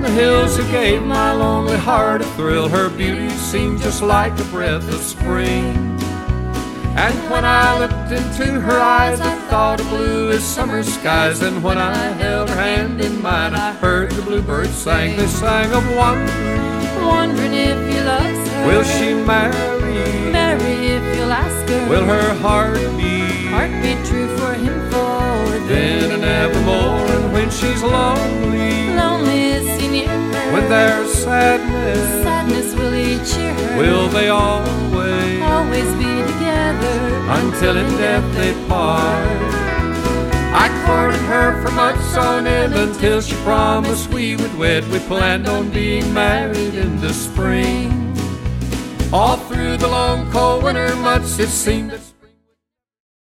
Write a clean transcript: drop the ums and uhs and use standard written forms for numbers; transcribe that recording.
the hills who gave my lonely heart a thrill. Her beauty seemed just like a breath of spring. And when I looked into her eyes, I thought of blue as summer skies. And when I held her hand in mine, I heard the bluebirds sing. They sang of wondering if he loves her. Will she marry? Marry if you'll ask her. Will her heart be true for him for then and evermore? And when she's lonely is he near her? When there's sadness will he cheer her? Will they always be together until in death they part? I courted her for months on end until she promised we would wed. We planned on being married in the spring. All through the long cold winter months it seemed that